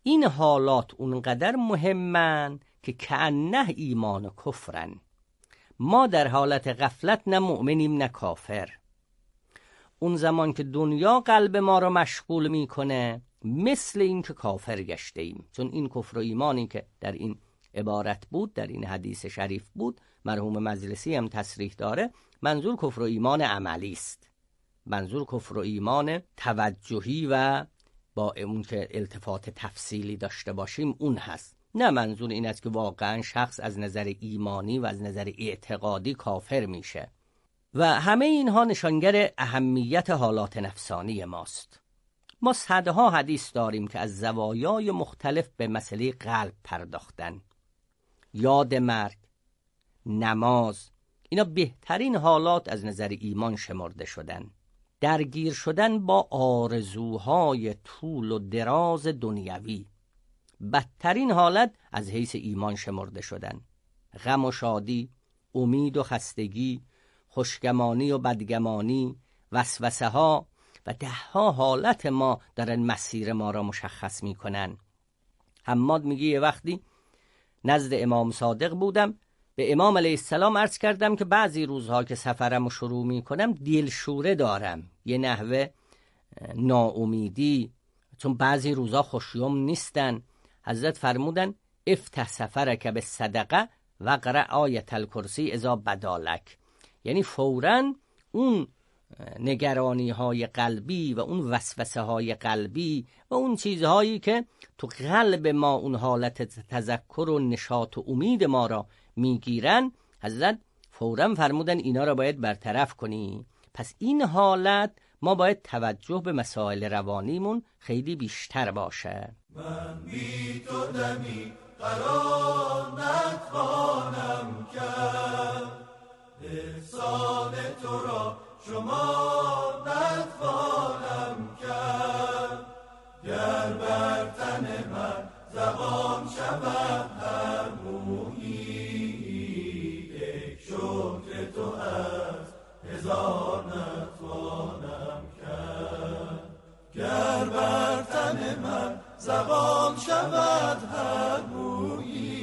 این حالات اونقدر مهمن که کأنه ایمان و کفرن. ما در حالت غفلت نه مؤمنیم نه کافر. اون زمان که دنیا قلب ما رو مشغول میکنه مثل این که کافر گشته ایم، چون این کفر و ایمانی که در این عبارت بود، در این حدیث شریف بود، مرحوم مجلسی هم تصریح داره، منظور کفر و ایمان عملی است، منظور کفر و ایمان توجهی و با اون که التفات تفصیلی داشته باشیم اون هست. نه منظور این است که واقعا شخص از نظر ایمانی و از نظر اعتقادی کافر میشه. و همه اینها نشانگر اهمیت حالات نفسانی ماست. ما صدها حدیث داریم که از زوایای مختلف به مسئله قلب پرداختن. یاد مرگ، نماز، اینا بهترین حالات از نظر ایمان شمرده شدن. درگیر شدن با آرزوهای طول و دراز دنیوی، بدترین حالت از حیث ایمان شمرده شدن. غم و شادی، امید و خستگی، خوشگمانی و بدگمانی، وسوسه ها و دهها حالت ما دارن مسیر ما را مشخص میکنن. حماد میگه یه وقتی نزد امام صادق بودم، به امام علیه السلام عرض کردم که بعضی روزها که سفرم رو شروع میکنم دلشوره دارم، یه نحوه ناامیدی، چون بعضی روزها خوشیوم نیستن. حضرت فرمودن افتح سفرک بالصدقه و اقرأ آیة الکرسی اذا بدالک، یعنی فوراً اون نگرانی های قلبی و اون وسوسه های قلبی و اون چیزهایی که تو قلب ما اون حالت تذکر و نشاط و امید ما را میگیرن، حضرت فوراً فرمودن اینا را باید برطرف کنی. پس این حالت ما باید توجه به مسائل روانیمون خیلی بیشتر باشه. من بی تو دمی قرار نتوانم کرد، احسان تو را شما نتوانم کرد. گر بر تن من زبان شود هر مویی، یک شکر تو از هزار نتوانم کرد. گر بر تن من زبان شود هر مویی،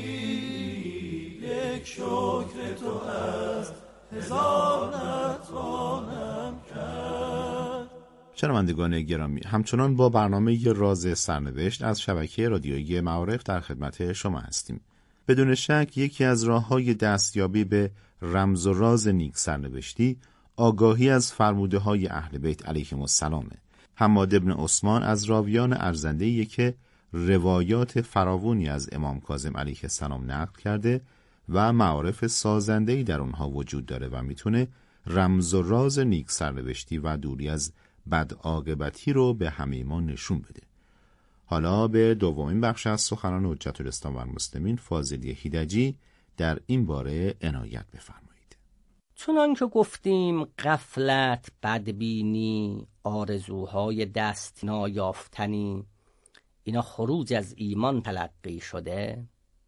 یک شکر تو از هزار نتوانم کرد. شنوندگان گرامی، همچنان با برنامه راز سرنوشت از شبکه رادیویی معارف در خدمت شما هستیم. بدون شک یکی از راه‌های دستیابی به رمز و راز نیک سرنوشتی آگاهی از فرموده‌های اهل بیت علیهم السلام. حماد بن عثمان از راویان ارزنده‌ای که روایات فراوانی از امام کاظم علیه السلام نقل کرده و معارف سازنده‌ای در اونها وجود داره و میتونه رمز و راز نیک سرنوشتی و دوری از بد عاقبتی رو به همه ما نشون بده. حالا به دومین بخش از سخنان حجت الاسلام و المسلمین فاضلی هیدجی در این باره عنایت بفرمایید. چنان که گفتیم غفلت، بدبینی، آرزوهای دست نایافتنی، اینا خروج از ایمان تلقی شده.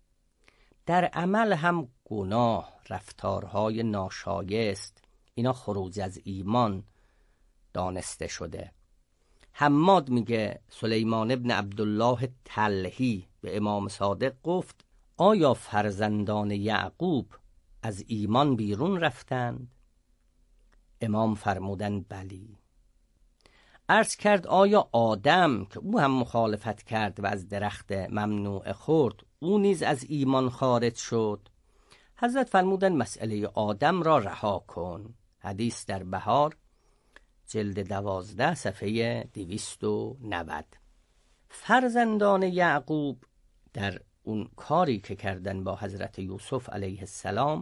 در عمل هم گناه، رفتارهای ناشایست، اینا خروج از ایمان دانسته شده. حماد میگه سلیمان ابن عبدالله تلهی به امام صادق گفت آیا فرزندان یعقوب از ایمان بیرون رفتند؟ امام فرمودن بلی. عرض کرد آیا آدم که او هم مخالفت کرد و از درخت ممنوع خورد، او نیز از ایمان خارج شد؟ حضرت فرمودن مسئله آدم را رها کن. حدیث در بهار جلد 12 صفحه 290. فرزندان یعقوب در اون کاری که کردن با حضرت یوسف علیه السلام،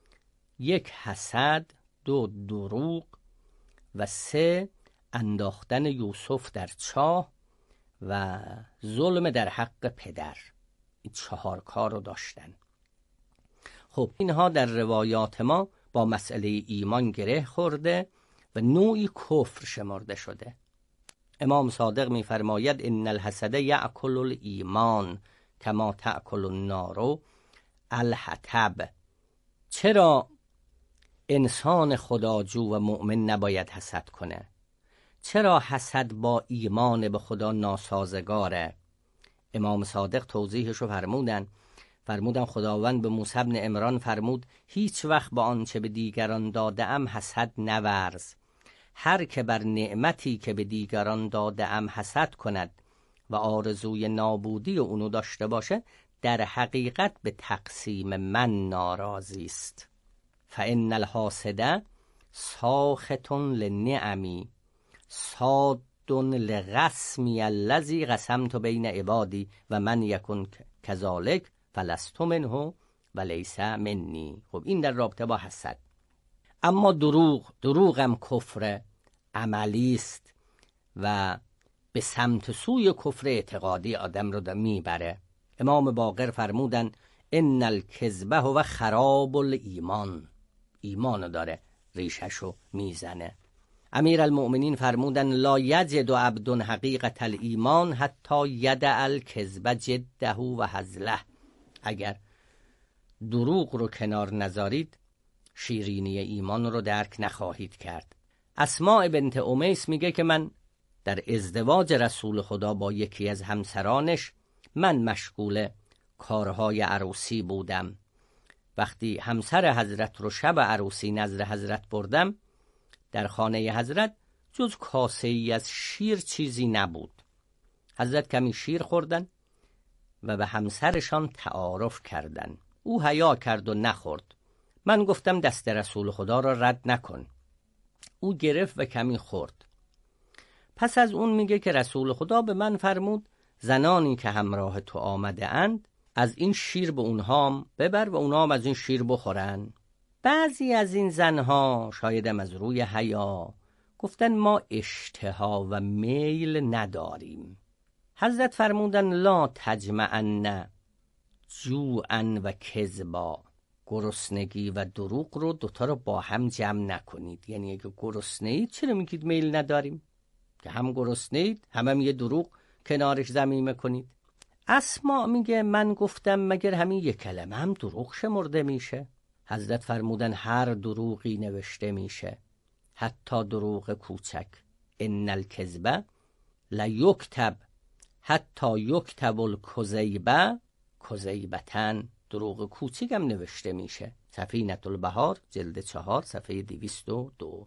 1 حسد، 2 دروغ و 3 انداختن یوسف در چاه و ظلم در حق پدر، این 4 کار رو داشتن. خب اینها در روایات ما با مسئله ایمان گره خورده و نوعی کفر شمرده شده. امام صادق می فرماید ان الحسد یأکل الایمان کما تأکل النار الحطب. چرا انسان خداجو و مؤمن نباید حسد کنه؟ چرا حسد با ایمان به خدا ناسازگاره؟ امام صادق توضیحشو فرمودن خداوند به موسی بن عمران فرمود هیچ وقت با آنچه به دیگران داده‌ام حسد نورز. هر که بر نعمتی که به دیگران داده‌ام حسد کند و آرزوی نابودی اونو داشته باشه، در حقیقت به تقسیم من ناراضی است. فإن الحاسد ساخط لنعمی صاد لقسمی الذی قسمت بین عبادی و من یکن کذالک فلست منه و لیس منی. خب این در رابطه با حسد. اما دروغ هم کفر عملی است و به سمت سوی کفر اعتقادی آدم رو میبره. امام باقر فرمودن ان الکذب هو خراب الایمان. ایمانو داره ریششو میزنه. امیرالمؤمنین فرمودن لا یجد عبد حقیقت الایمان حتی یدع الکذب جده و هزله. اگر دروغ رو کنار نذارید شیرینی ایمان رو درک نخواهید کرد. اسماء بنت امیس میگه که من در ازدواج رسول خدا با یکی از همسرانش من مشغول کارهای عروسی بودم. وقتی همسر حضرت رو شب عروسی نزد حضرت بردم، در خانه حضرت جز کاسه ای از شیر چیزی نبود. حضرت کمی شیر خوردن و به همسرشان تعارف کردن. او حیا کرد و نخورد. من گفتم دست رسول خدا را رد نکن. او گرفت و کمی خورد. پس از اون میگه که رسول خدا به من فرمود زنانی که همراه تو آمده اند از این شیر به اونها ببر و اونها هم از این شیر بخورن. بعضی از این زنها شایدم از روی حیا گفتن ما اشتها و میل نداریم. حضرت فرمودن لا تجمعن جوعا و کذبا. گرسنگی و دروغ رو دوتا رو با هم جمع نکنید. یعنی اگه گرسنه اید چرا میگید میل نداریم؟ که هم گرسنه اید هم یه دروغ کنارش ضمیمه کنید. اسماء میگه من گفتم مگر همین یک کلمه هم دروغ شمرده میشه؟ حضرت فرمودن هر دروغی نوشته میشه، حتی دروغ کوچک. ان الکذب لیکتب حتی یکتب الکذیبه کذیبتن. دروغ کوچک هم نوشته میشه. سفینة البحار جلد 4 صفحه 202.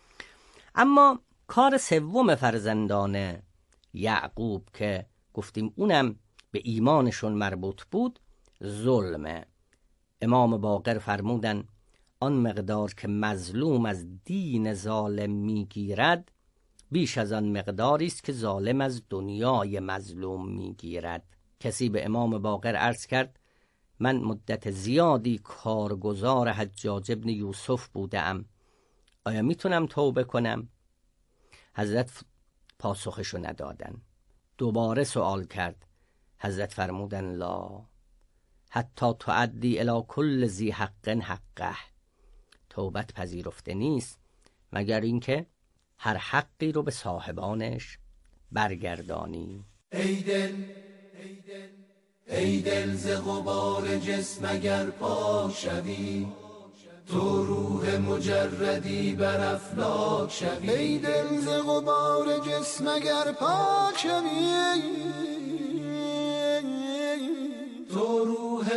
اما کار سوم فرزندان یعقوب که گفتیم اونم به ایمانشون مربوط بود، ظلمه. امام باقر فرمودن آن مقدار که مظلوم از دین ظالم میگیرد بیش از آن مقداری است که ظالم از دنیای مظلوم میگیرد. کسی به امام باقر عرض کرد من مدت زیادی کارگزار حجاج ابن یوسف بودم، آیا میتونم توبه کنم؟ حضرت پاسخشو ندادن. دوباره سوال کرد. حضرت فرمودن لا حتی تعدی الی کل ذی حق حقه. توبت پذیرفته نیست مگر اینکه هر حقی رو به صاحبانش برگردانی. ای دل ز غبار جسم اگر پاک شوی، تو روح مجردی بر افلاک شوی. ای دل ز غبار جسم اگر پاک شوی، تو روح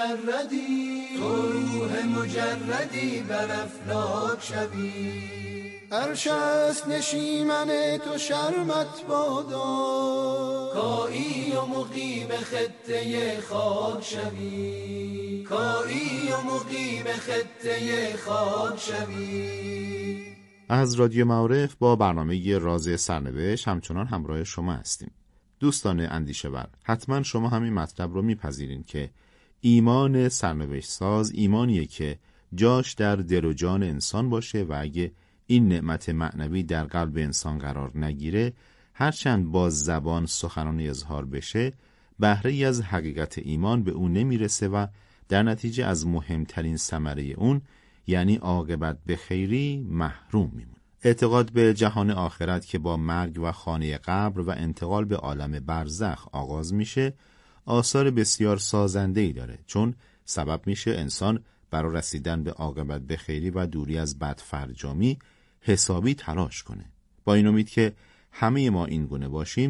مجردی بر افلاک شوی. عرش است نشیمن تو شرمت بادا، کایی و مقیم خطه خاک شوی. کایی و مقیم خطه خاک شوی. از رادیو معارف با برنامه راز سرنوشت همچنان همراه شما هستیم. دوستان اندیشه‌ور، حتما شما همین مطلب رو میپذیرین که ایمان سرنوشت ساز ایمانیه که جاش در دل و جان انسان باشه و اگه این نعمت معنوی در قلب انسان قرار نگیره، هرچند با زبان سخنان اظهار بشه، بهره ای از حقیقت ایمان به اون نمیرسه و در نتیجه از مهمترین ثمره اون یعنی عاقبت به خیری محروم میمونه. اعتقاد به جهان آخرت که با مرگ و خانه قبر و انتقال به عالم برزخ آغاز میشه، آثار بسیار سازنده‌ای داره، چون سبب میشه انسان برای رسیدن به عاقبت به خیری و دوری از بدفرجامی حسابی تلاش کنه. با این امید که همه ما این گونه باشیم،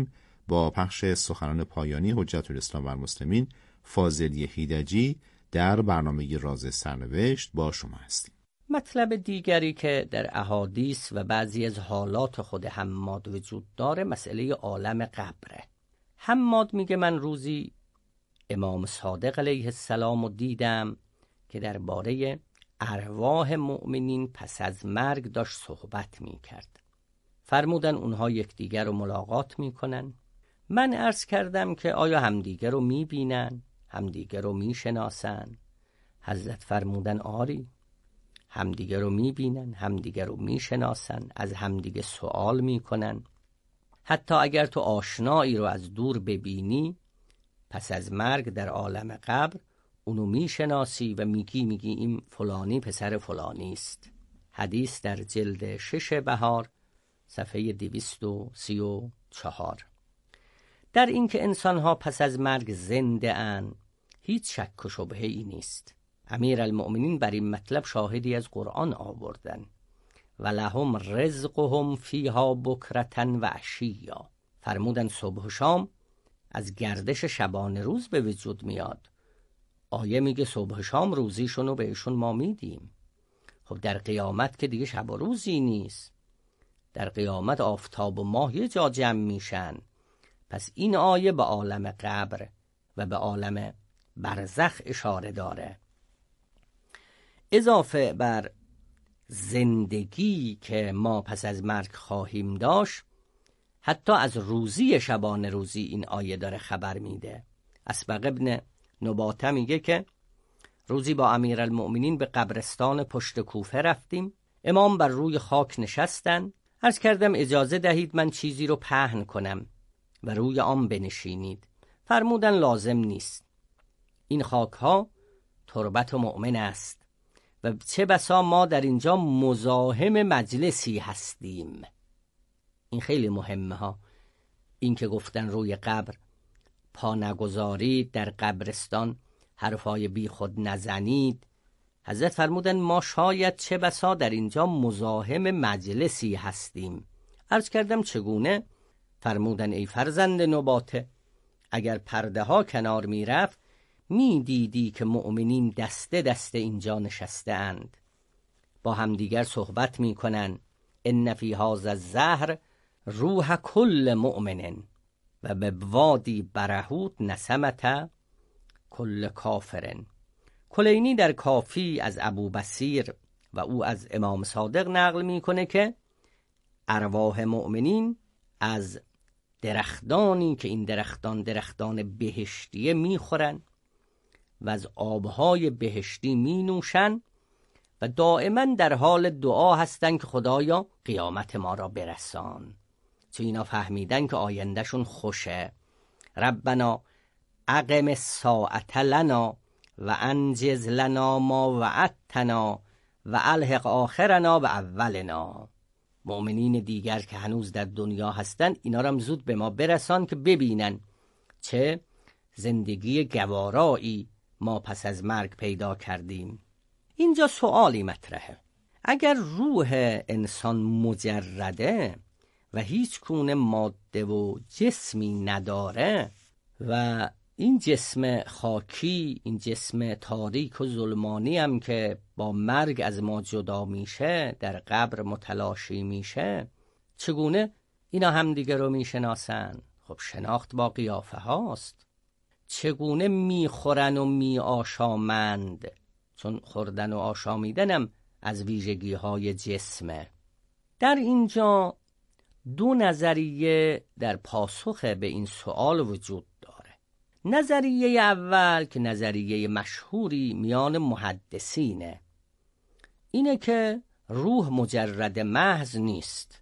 با پخش سخنان پایانی حجت الاسلام و المسلمین فاضلی هیدجی در برنامه راز سرنوشت با شما هستیم. مطلب دیگری که در احادیث و بعضی از حالات خود حماد وجود داره مسئله عالم قبره. حماد میگه من روزی امام صادق علیه السلام رو دیدم که درباره ارواح مؤمنین پس از مرگ داشت صحبت میکرد. فرمودن اونها یکدیگر رو ملاقات میکنن. من عرض کردم که آیا همدیگر رو میبینن؟ همدیگر رو میشناسن؟ حضرت فرمودن آری، همدیگر رو میبینن، همدیگر رو میشناسن، از همدیگه سوال میکنن. حتی اگر تو آشنایی رو از دور ببینی پس از مرگ در عالم قبر اونو میشناسی و میگی این فلانی پسر فلانی است. حدیث در جلد 6 بهار صفحه 234. در این که انسانها پس از مرگ زنده اند هیچ شک و شبهه ای نیست. امیرالمؤمنین بر این مطلب شاهدی از قرآن آوردن. ولهم رزقهم فیها بکرة و عشیا. فرمودن صبح و شام از گردش شبانه روز به وجود میاد. آیه میگه صبح و شام روزیشونو بهشون ما میدیم. خب در قیامت که دیگه شب و روزی نیست. در قیامت آفتاب و ماه یه جا جمع میشن. پس این آیه به عالم قبر و به عالم برزخ اشاره داره. اضافه بر زندگی که ما پس از مرگ خواهیم داشت، حتی از روزی شبانه روزی این آیه داره خبر میده. اسبق ابن نباته میگه که روزی با امیرالمؤمنین به قبرستان پشت کوفه رفتیم. امام بر روی خاک نشستن. عرض کردم اجازه دهید من چیزی رو پهن کنم و روی آن بنشینید. فرمودن لازم نیست. این خاک ها تربت مؤمن است و چه بسا ما در اینجا مزاحم مجلسی هستیم. این خیلی مهمه ها. این که گفتن روی قبر پا نگذارید، در قبرستان حرفای بی خود نزنید. حضرت فرمودن ما شاید چه بسا در اینجا مزاحم مجلسی هستیم. عرض کردم چگونه؟ فرمودن ای فرزند نباته، اگر پرده ها کنار می رفت می دیدی که مؤمنین دسته دسته اینجا نشسته اند، با همدیگر صحبت می کنن. ان فی هذا الزهر روح کل مؤمن و به وادی برهوت نسمت کل کافرن. کلینی در کافی از ابو بصیر و او از امام صادق نقل میکنه که ارواح مؤمنین از درختانی که این درختان بهشتیه میخورن و از آبهای بهشتی می نوشن و دائما در حال دعا هستن که خدایا قیامت ما را برسان. چون اینا فهمیدن که آیندهشون خوشه. ربنا اقم الساعة لنا و انجز لنا ما وعدتنا و الحق آخرنا و اولنا. مؤمنین دیگر که هنوز در دنیا هستن اینا را زود به ما برسان که ببینن چه زندگی گوارایی ما پس از مرگ پیدا کردیم. اینجا سوالی مطرحه. اگر روح انسان مجرده و هیچ گونه ماده و جسمی نداره و این جسم خاکی، این جسم تاریک و ظلمانی هم که با مرگ از ما جدا میشه، در قبر متلاشی میشه، چگونه اینا همدیگه رو میشناسن؟ خب شناخت با قیافه هاست. چگونه میخورن و میآشامند؟ چون خوردن و آشامیدنم از ویژگی های جسمه. در اینجا دو نظریه در پاسخ به این سوال وجود داره. نظریه اول که نظریه مشهوری میان محدثینه، اینه که روح مجرد محض نیست.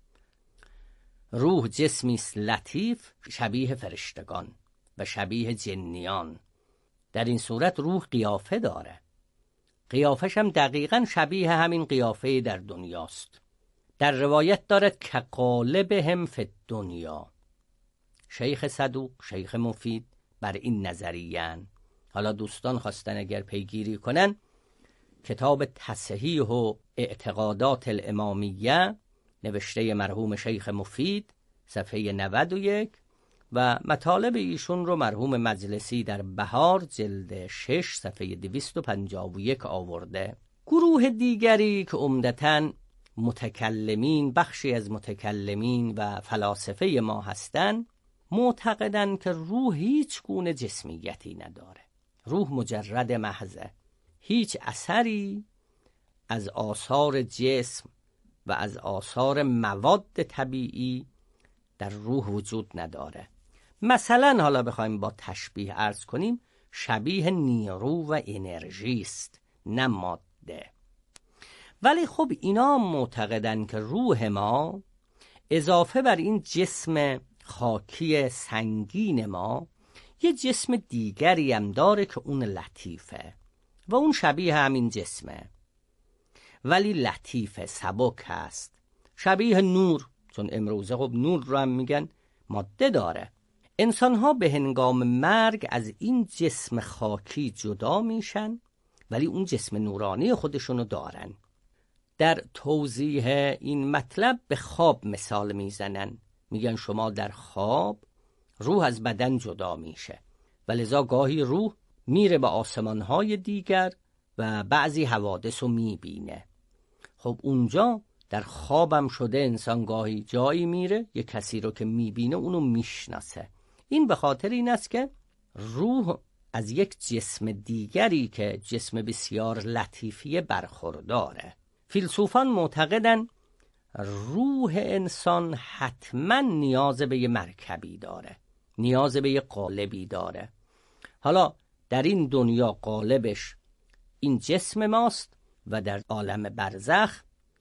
روح جسمی است لطیف شبیه فرشتگان و شبیه جنیان. در این صورت روح قیافه داره. قیافش هم دقیقاً شبیه همین قیافه در دنیاست. در روایت دارد که قالبهم فی الدنیا. شیخ صدوق، شیخ مفید بر این نظریه‌اند. حالا دوستان خواستن اگر پیگیری کنن کتاب تصحیح و اعتقادات الامامیه نوشته مرحوم شیخ مفید صفحه 91 و مطالب ایشون رو مرحوم مجلسی در بهار جلد 6 صفحه 251 آورده. گروه دیگری که عمدتاً متکلمین، بخشی از متکلمین و فلاسفه ما هستند، معتقدند که روح هیچ گونه جسمیتی نداره. روح مجرد محضه، هیچ اثری از آثار جسم و از آثار مواد طبیعی در روح وجود نداره. مثلا حالا بخوایم با تشبیه عرض کنیم، شبیه نیرو و انرژی است، نه ماده. ولی خب اینا معتقدن که روح ما اضافه بر این جسم خاکی سنگین ما یه جسم دیگری هم داره که اون لطیفه و اون شبیه همین جسمه، ولی لطیفه، سبک هست، شبیه نور، چون امروزه خب نور رو هم میگن ماده داره. انسان ها به هنگام مرگ از این جسم خاکی جدا میشن، ولی اون جسم نورانی خودشونو دارن. در توضیح این مطلب به خواب مثال میزنن، میگن شما در خواب روح از بدن جدا میشه و لذا گاهی روح میره به آسمانهای دیگر و بعضی حوادث رو میبینه. خب اونجا در خوابم شده انسان گاهی جایی میره، یه کسی رو که میبینه اونو میشناسه. این به خاطر این است که روح از یک جسم دیگری که جسم بسیار لطیفی برخورداره. فیلسوفان معتقدن روح انسان حتما نیاز به یه مرکبی داره، نیاز به یه قالبی داره. حالا در این دنیا قالبش این جسم ماست و در عالم برزخ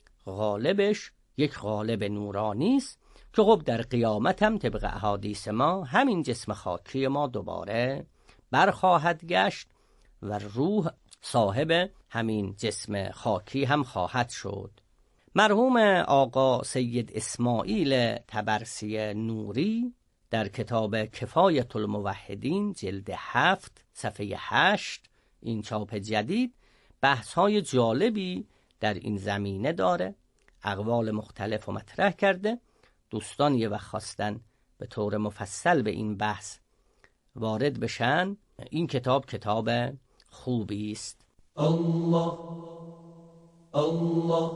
غالبش یک غالب نورانی است که خب در قیامت هم طبق احادیث ما همین جسم خاکی ما دوباره برخواهد گشت و روح صاحب همین جسم خاکی هم خواهد شد. مرحوم آقا سید اسماعیل طبرسی نوری در کتاب کفایت الموحدین جلد 7 صفحه 8 این چاپ جدید بحث‌های جالبی در این زمینه داره، اقوال مختلف و مطرح کرده. دوستان یه وقت خواستن به طور مفصل به این بحث وارد بشن، این کتاب خوبی است. الله الله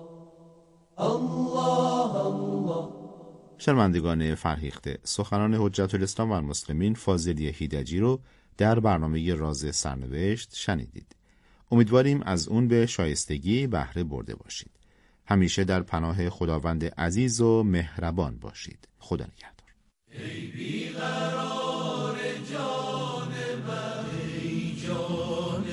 الله الله. شنوندگان فرهیخته، سخنان حجت الاسلام و المسلمین فاضلی هیدجی رو در برنامه راز سرنوشت شنیدید. امیدواریم از اون به شایستگی بهره برده باشید. همیشه در پناه خداوند عزیز و مهربان باشید. خدا نگهدار. ای بیقرار جان من، ای جان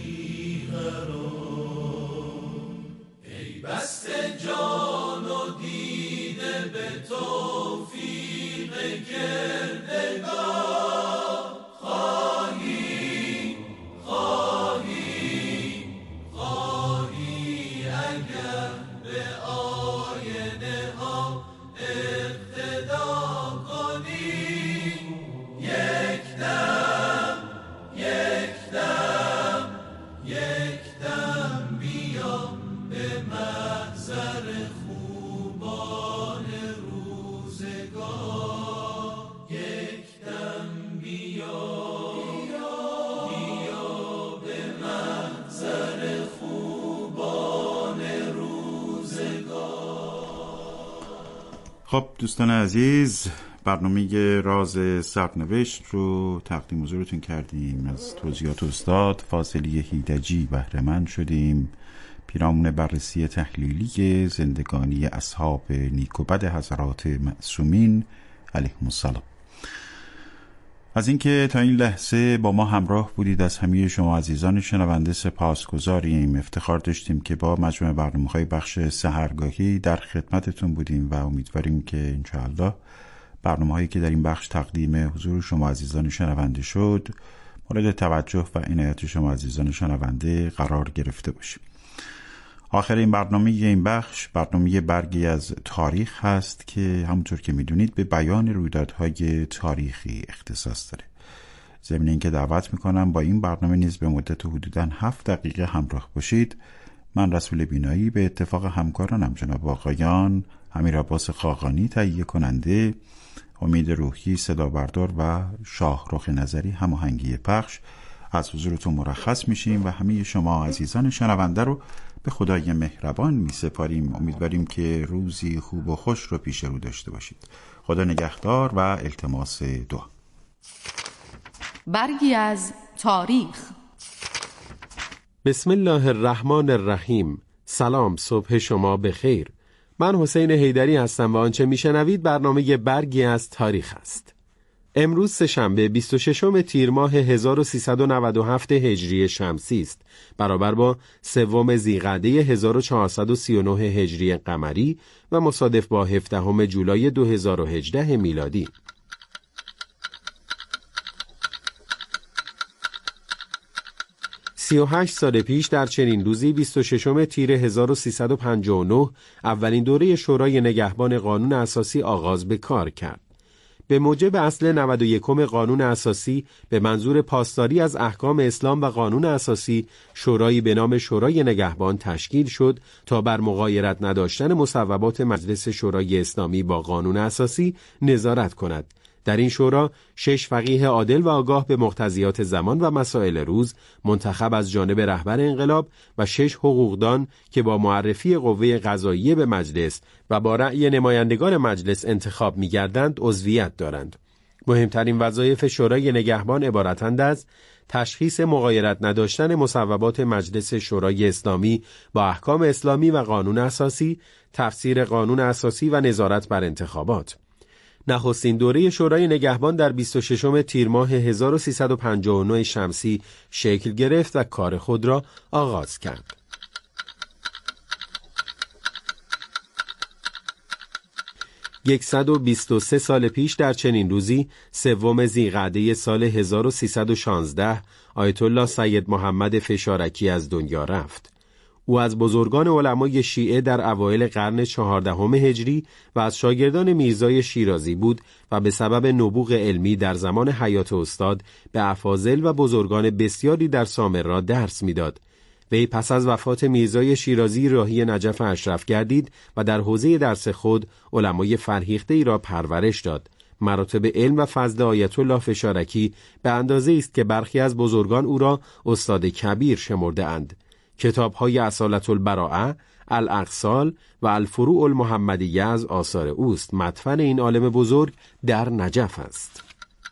بیقرار، ای بسته جان و دیده به توفیق کردگار، خواهی اگر به آینه ها اقتدا کنی، یک دم بیا به محضر خوبان روزگار، یک دم بیا به محضر خوبان روزگار. خب دوستان عزیز، برنامه راز سرنوشت رو تقدیم حضورتون کردیم. از توضیحات استاد فاضلی هیدجی بهره مند شدیم. پیرامون بررسی تحلیلی زندگانی اصحاب نیک و بد حضرات معصومین علیهم السلام. از اینکه تا این لحظه با ما همراه بودید از همه شما عزیزان شنونده سپاسگزاریم. افتخار داشتیم که با مجموعه برنامه‌های بخش سحرگاهی در خدمتتون بودیم و امیدواریم که انشاءالله برنامه‌هایی که در این بخش تقدیم حضور شما عزیزان شنونده شد مورد توجه و عنایت شما عزیزان شنونده قرار گرفته باشه. آخرین برنامه این بخش برنامه برگی از تاریخ هست که همونطور که میدونید به بیان رویدادهای تاریخی اختصاص داره. ضمن اینکه دعوت میکنم با این برنامه نیز به مدت حدوداً 7 دقیقه همراه باشید. من رسول بینایی به اتفاق همکارانم جناب آقایان امیر عباس خاقانی تهیه کننده، امید روحی صدا بردار و شاهرخ نظری هماهنگی پخش. از حضورتون مرخص میشیم و همه شما عزیزان شنونده رو به خدای مهربان میسپاریم. امیدواریم که روزی خوب و خوش رو پیش رو داشته باشید. خدا نگهدار و التماس دعا. برگی از تاریخ. بسم الله الرحمن الرحیم. سلام، صبح شما بخیر. من حسین حیدری هستم و آنچه میشنوید برنامه برگی از تاریخ است. امروز سه‌شنبه 26 تیر ماه 1397 هجری شمسی است، برابر با 3 ذیقعده 1439 هجری قمری و مصادف با 17 جولای 2018 میلادی. 38 سال پیش در چنین روزی 26 تیر 1359 اولین دوره شورای نگهبان قانون اساسی آغاز به کار کرد. به موجب اصل 91 قانون اساسی به منظور پاسداری از احکام اسلام و قانون اساسی، شورایی به نام شورای نگهبان تشکیل شد تا بر مغایرت نداشتن مصوبات مجلس شورای اسلامی با قانون اساسی نظارت کند. در این شورا 6 فقیه عادل و آگاه به مقتضیات زمان و مسائل روز منتخب از جانب رهبر انقلاب و 6 حقوقدان که با معرفی قوه قضاییه به مجلس و با رأی نمایندگان مجلس انتخاب می‌گردند عضویت دارند. مهمترین وظایف شورای نگهبان عبارتند از تشخیص مغایرت نداشتن مصوبات مجلس شورای اسلامی با احکام اسلامی و قانون اساسی، تفسیر قانون اساسی و نظارت بر انتخابات. نخستین دوره شورای نگهبان در 26 تیر ماه 1359 شمسی شکل گرفت و کار خود را آغاز کرد. و 123 سال پیش در چنین روزی 3 ذیقعده سال 1316 آیت الله سید محمد فشارکی از دنیا رفت. او از بزرگان علمای شیعه در اوایل قرن 14 هجری و از شاگردان میرزای شیرازی بود و به سبب نبوغ علمی در زمان حیات استاد به افاضل و بزرگان بسیاری در سامرا درس میداد. وی پس از وفات میرزای شیرازی راهی نجف اشرف گردید و در حوزه درس خود علمای فرهیخته‌ای را پرورش داد. مراتب علم و فضل آیت الله فشارکی به اندازه است که برخی از بزرگان او را استاد کبیر شمرده اند. کتاب‌های اصالت البراءه، الاقصال و الفروع المحمدیه از آثار اوست. مدفن این عالم بزرگ در نجف است.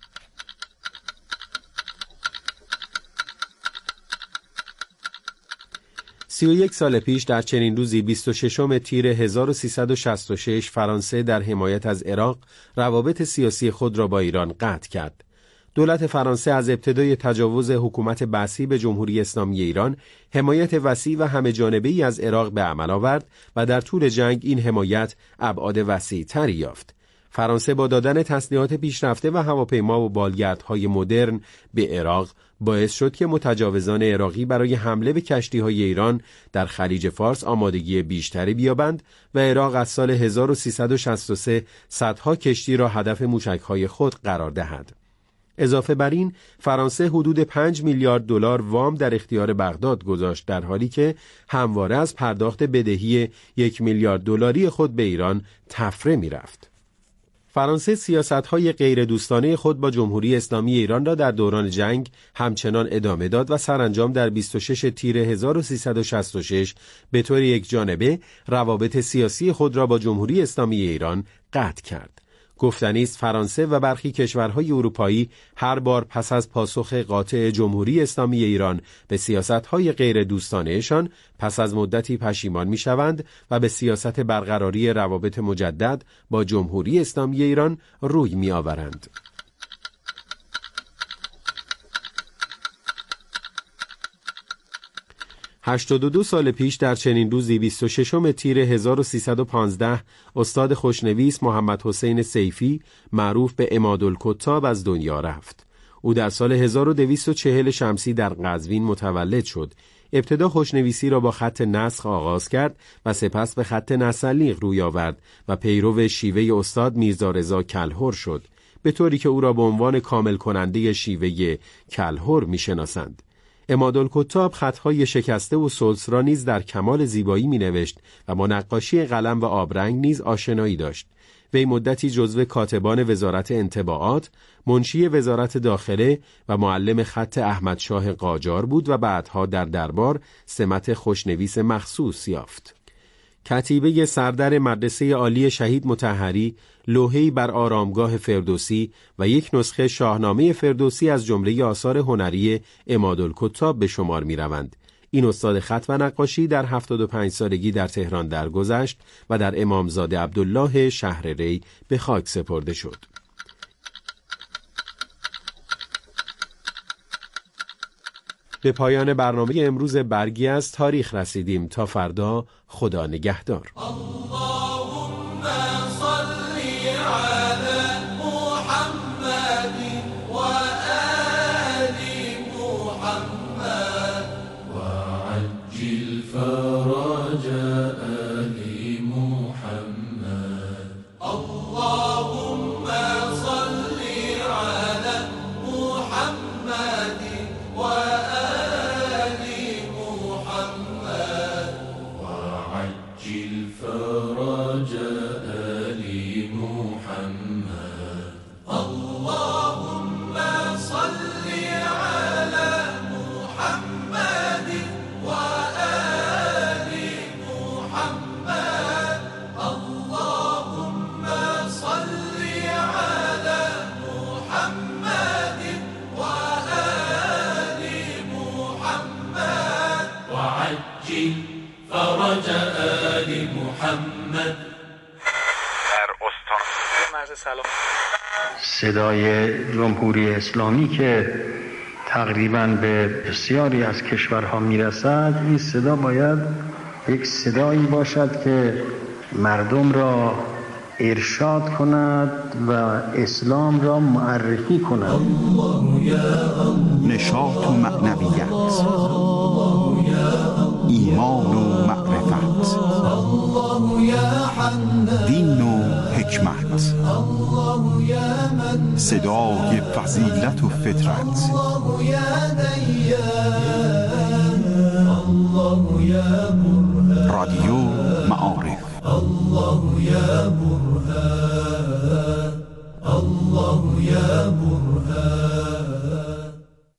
سی و 31 سال پیش در چنین روزی 26 تیر 1366 فرانسه در حمایت از عراق روابط سیاسی خود را با ایران قطع کرد. دولت فرانسه از ابتدای تجاوز حکومت بعثی به جمهوری اسلامی ایران حمایت وسیع و همه جانبه‌ای از عراق به عمل آورد و در طول جنگ این حمایت ابعاد وسیع‌تری یافت. فرانسه با دادن تسلیحات پیشرفته و هواپیما و بالگردهای مدرن به عراق باعث شد که متجاوزان عراقی برای حمله به کشتی‌های ایران در خلیج فارس آمادگی بیشتری بیابند و عراق از سال 1363 صدها کشتی را هدف موشک‌های خود قرار دهد. اضافه بر این، فرانسه حدود 5 میلیارد دلار وام در اختیار بغداد گذاشت، در حالی که همواره از پرداخت بدهی 1 میلیارد دلاری خود به ایران تفره می‌رفت. فرانسه سیاست‌های غیر دوستانه خود با جمهوری اسلامی ایران را در دوران جنگ همچنان ادامه داد و سرانجام در 26 تیر 1366 به طور یکجانبه روابط سیاسی خود را با جمهوری اسلامی ایران قطع کرد. گفتنی است فرانسه و برخی کشورهای اروپایی هر بار پس از پاسخ قاطع جمهوری اسلامی ایران به سیاست‌های غیر دوستانه‌شان پس از مدتی پشیمان می‌شوند و به سیاست برقراری روابط مجدد با جمهوری اسلامی ایران روی می‌آورند. 82 سال پیش در چنین روزی 26 تیر 1315 استاد خوشنویس محمد حسین سیفی معروف به عمادالکتاب از دنیا رفت. او در سال 1240 شمسی در قزوین متولد شد. ابتدا خوشنویسی را با خط نسخ آغاز کرد و سپس به خط نسلیق روی آورد و پیرو شیوه استاد میرزا رضا کلهر شد، به طوری که او را به عنوان کامل کننده شیوه کلهر می‌شناسند. عمادالکتاب خطهای شکسته و سلس را نیز در کمال زیبایی می نوشت و با نقاشی قلم و آبرنگ نیز آشنایی داشت. وی مدتی جزو کاتبان وزارت انطباعات، منشی وزارت داخله و معلم خط احمدشاه قاجار بود و بعدها در دربار سمت خوشنویس مخصوص یافت. کتیبه سردر مدرسه عالی شهید مطهری لوحه‌ای بر آرامگاه فردوسی و یک نسخه شاهنامه فردوسی از جمله آثار هنری عمادالکتاب به شمار می‌روند. این استاد خط و نقاشی در 75 سالگی در تهران درگذشت و در امامزاده عبدالله شهر ری به خاک سپرده شد. به پایان برنامه امروز برگی از تاریخ رسیدیم. تا فردا، خدا نگهدار. فرج آل محمد. صدای جمهوری اسلامی که تقریباً به بسیاری از کشورها میرسد، این صدا باید یک صدایی باشد که مردم را ارشاد کند و اسلام را معرفی کند. نشاط و معنویت، ایمان و معرفت، دین و حکمت، صدای فضیلت و فطرت، رادیو معارف. الله یا برهان، الله یا برهان.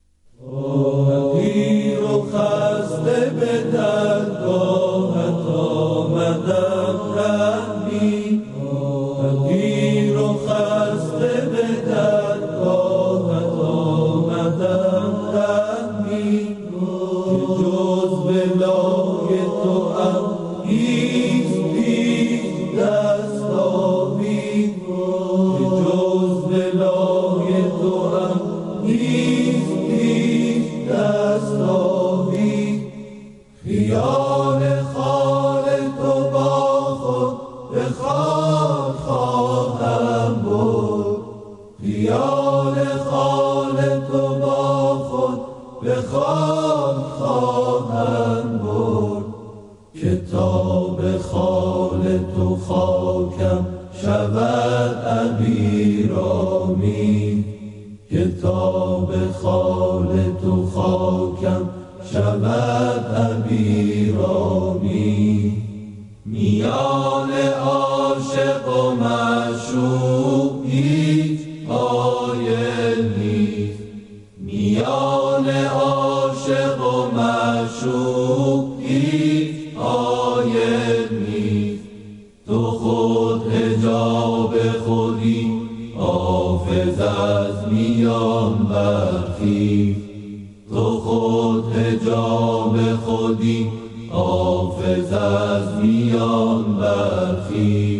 پیر و خسته به درگاهت آمدم رحمی، پیر و خسته به درگاهت آمدم رحمی، که جز بلای تو هم هیچ پیش دست آبی، که جز بلای تو هم هیچ پیش دست آبی. خیال خال تو با خود به خاک خواهم برد، خیال خال تو با خود به خاک خواهم برد. کتاب خال تو خاکم شود عبیرامی، کتاب خال تو خاکم شود عبیرامی. میان عاشق و معشوق هیچ حایل نیست، میان عاشق و معشوق هیچ حایل نیست. تو خود حجاب خودی حافظ از میان برخیز، تو خود حجاب خودی حافظ از میان برخیز.